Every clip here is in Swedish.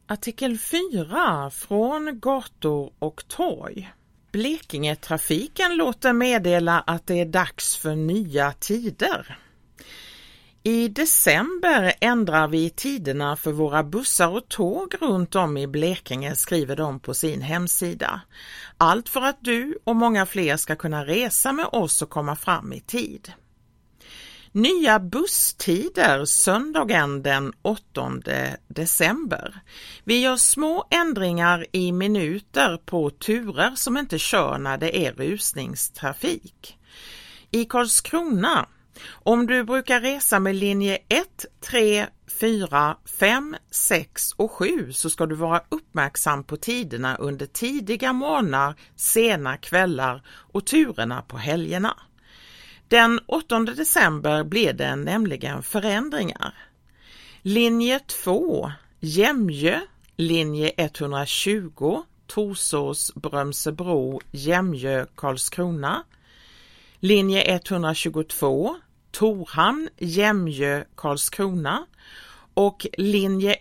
Artikel 4 från gator och torg. Blekingetrafiken låter meddela att det är dags för nya tider. I december ändrar vi tiderna för våra bussar och tåg runt om i Blekinge, skriver de på sin hemsida. Allt för att du och många fler ska kunna resa med oss och komma fram i tid. Nya busstider söndagen den 8 december. Vi gör små ändringar i minuter på turer som inte kör när det är rusningstrafik. I Karlskrona, om du brukar resa med linje 1, 3, 4, 5, 6 och 7 så ska du vara uppmärksam på tiderna under tidiga morgnar, sena kvällar och turerna på helgerna. Den 8 december blir det nämligen förändringar. Linje 2, Jämjö, linje 120, Torsås, Brömsebro, Jämjö, Karlskrona. Linje 122, Torhamn, Jämjö, Karlskrona. Och linje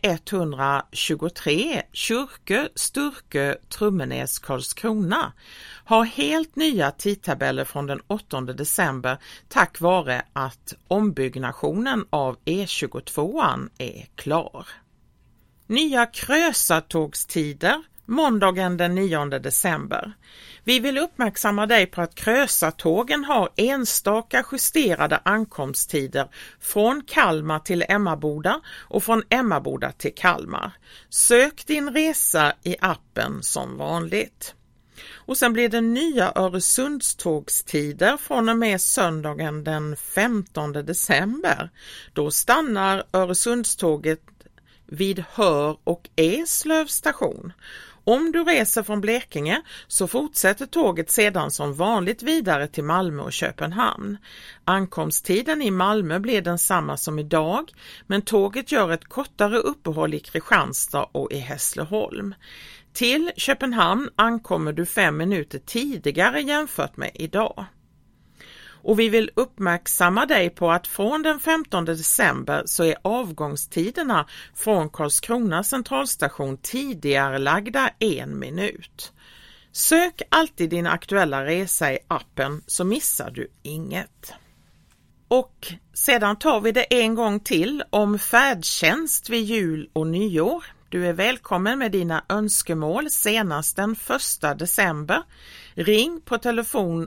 123, Kyrkö, Sturkö, Trummenäs, Karlskrona har helt nya tidtabeller från den 8 december tack vare att ombyggnationen av E22 är klar. Nya Krösatågstider måndagen den 9 december. Vi vill uppmärksamma dig på att Krösatågen har enstaka justerade ankomsttider från Kalmar till Emmaboda och från Emmaboda till Kalmar. Sök din resa i appen som vanligt. Och sen blir det nya Öresundstågstider från och med söndagen den 15 december. Då stannar Öresundståget vid Hör och Eslöv station. Om du reser från Blekinge så fortsätter tåget sedan som vanligt vidare till Malmö och Köpenhamn. Ankomsttiden i Malmö blir densamma som idag, men tåget gör ett kortare uppehåll i Kristianstad och i Hässleholm. Till Köpenhamn ankommer du 5 minuter tidigare jämfört med idag. Och vi vill uppmärksamma dig på att från den 15 december så är avgångstiderna från Karlskrona centralstation tidigare lagda 1 minut. Sök alltid din aktuella resa i appen så missar du inget. Och sedan tar vi det en gång till om färdtjänst vid jul och nyår. Du är välkommen med dina önskemål senast den 1 december. Ring på telefon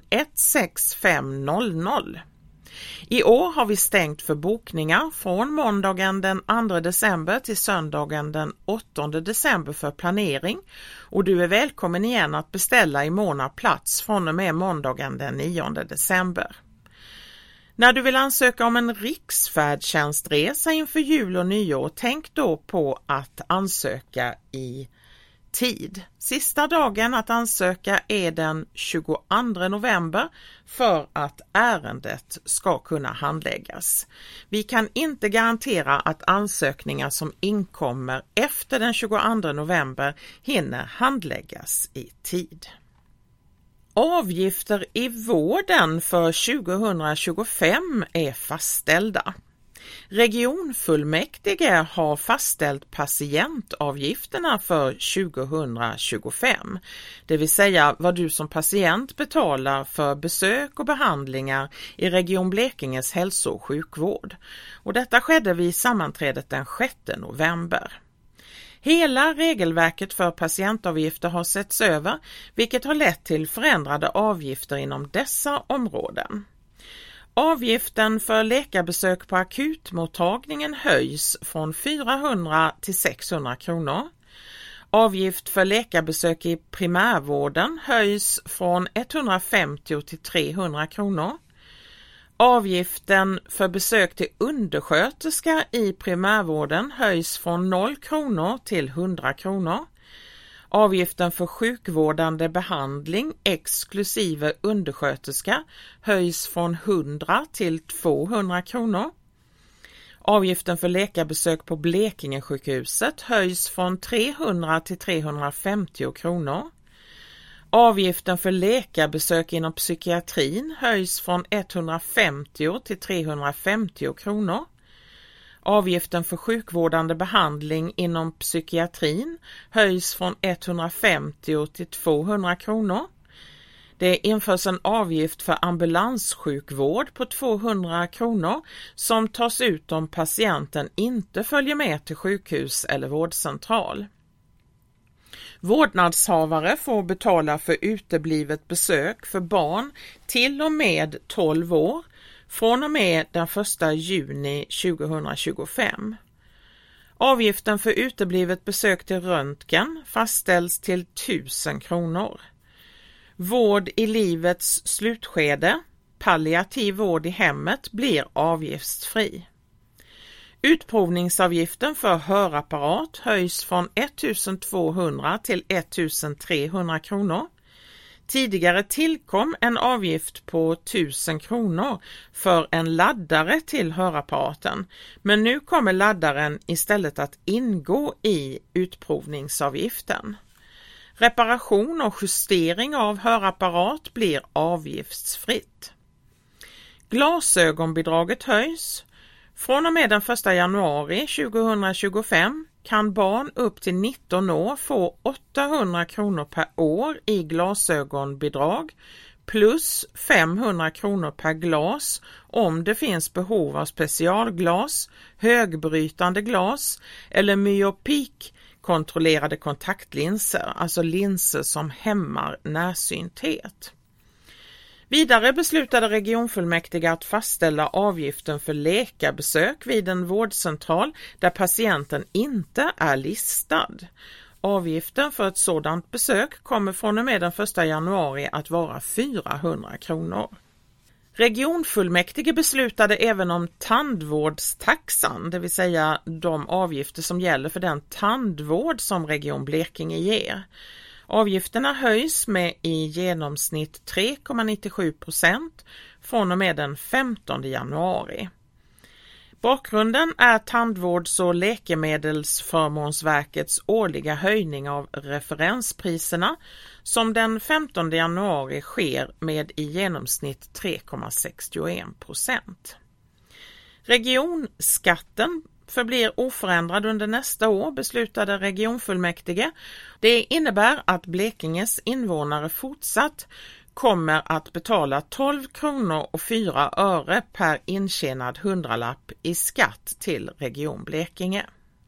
16500. I år har vi stängt för bokningar från måndagen den 2 december till söndagen den 8 december för planering och du är välkommen igen att beställa i mån av plats från och med måndagen den 9 december. När du vill ansöka om en riksfärdtjänstresa inför jul och nyår, tänk då på att ansöka i tid. Sista dagen att ansöka är den 22 november för att ärendet ska kunna handläggas. Vi kan inte garantera att ansökningar som inkommer efter den 22 november hinner handläggas i tid. Avgifter i vården för 2025 är fastställda. Regionfullmäktige har fastställt patientavgifterna för 2025, det vill säga vad du som patient betalar för besök och behandlingar i Region Blekinges hälso- och sjukvård. Och detta skedde vid sammanträdet den 6 november. Hela regelverket för patientavgifter har setts över, vilket har lett till förändrade avgifter inom dessa områden. Avgiften för läkarbesök på akutmottagningen höjs från 400 till 600 kronor. Avgift för läkarbesök i primärvården höjs från 150 till 300 kronor. Avgiften för besök till undersköterska i primärvården höjs från 0 kronor till 100 kronor. Avgiften för sjukvårdande behandling exklusive undersköterska höjs från 100 till 200 kronor. Avgiften för läkarbesök på Blekingesjukhuset höjs från 300 till 350 kronor. Avgiften för läkarbesök inom psykiatrin höjs från 150 till 350 kronor. Avgiften för sjukvårdande behandling inom psykiatrin höjs från 150 till 200 kronor. Det införs en avgift för ambulanssjukvård på 200 kronor som tas ut om patienten inte följer med till sjukhus eller vårdcentral. Vårdnadshavare får betala för uteblivet besök för barn till och med 12 år från och med den 1 juni 2025. Avgiften för uteblivet besök till röntgen fastställs till 1000 kronor. Vård i livets slutskede, palliativ vård i hemmet, blir avgiftsfri. Utprovningsavgiften för hörapparat höjs från 1200 till 1300 kronor. Tidigare tillkom en avgift på 1000 kronor för en laddare till hörapparaten, men nu kommer laddaren istället att ingå i utprovningsavgiften. Reparation och justering av hörapparat blir avgiftsfritt. Glasögonbidraget höjs. Från och med den 1 januari 2025 kan barn upp till 19 år få 800 kronor per år i glasögonbidrag plus 500 kronor per glas om det finns behov av specialglas, högbrytande glas eller myopikkontrollerade kontaktlinser, alltså linser som hämmar närsynthet. Vidare beslutade regionfullmäktige att fastställa avgiften för läkarbesök vid en vårdcentral där patienten inte är listad. Avgiften för ett sådant besök kommer från och med den 1 januari att vara 400 kronor. Regionfullmäktige beslutade även om tandvårdstaxan, det vill säga de avgifter som gäller för den tandvård som Region Blekinge ger. Avgifterna höjs med i genomsnitt 3,97% från och med den 15 januari. Bakgrunden är Tandvårds- och läkemedelsförmånsverkets årliga höjning av referenspriserna som den 15 januari sker med i genomsnitt 3,61%. Regionskatten förblir oförändrad under nästa år, beslutade regionfullmäktige. Det innebär att Blekinges invånare fortsatt kommer att betala 12 kronor och 4 öre per intjänad hundralapp i skatt till Region Blekinge.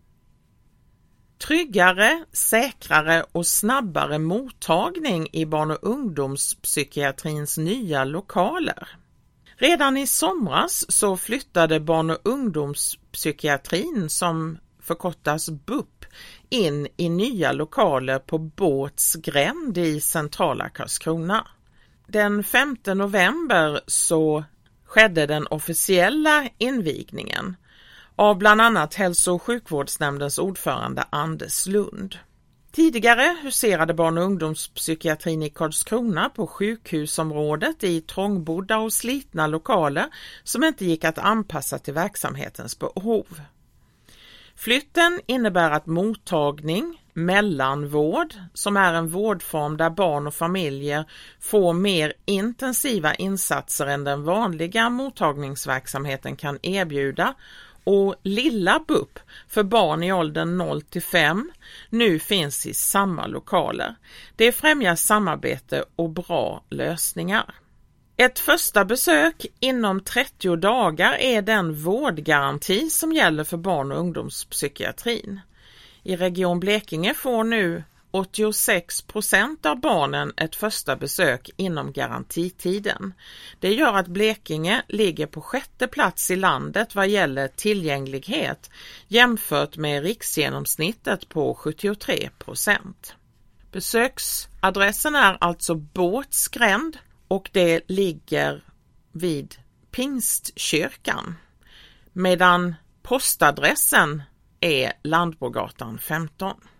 Tryggare, säkrare och snabbare mottagning i barn- och ungdomspsykiatrins nya lokaler. Redan i somras så flyttade barn- och ungdomspsykiatrin, som förkortas BUP, in i nya lokaler på Båtsgränd i centrala Karlskrona. Den 5 november så skedde den officiella invigningen av bland annat hälso- och sjukvårdsnämndens ordförande Anders Lund. Tidigare huserade barn- och ungdomspsykiatrin i Karlskrona på sjukhusområdet i trångbodda och slitna lokaler som inte gick att anpassa till verksamhetens behov. Flytten innebär att mottagning, mellanvård, som är en vårdform där barn och familjer får mer intensiva insatser än den vanliga mottagningsverksamheten kan erbjuda, och lilla BUP för barn i åldern 0 till 5 nu finns i samma lokaler. Det främjar samarbete och bra lösningar. Ett första besök inom 30 dagar är den vårdgaranti som gäller för barn- och ungdomspsykiatrin. I Region Blekinge får nu 86% av barnen ett första besök inom garantitiden. Det gör att Blekinge ligger på 6:e plats i landet vad gäller tillgänglighet jämfört med riksgenomsnittet på 73%. Besöksadressen är alltså Båtsgränd och det ligger vid Pingstkyrkan, medan postadressen är Landbrogatan 15.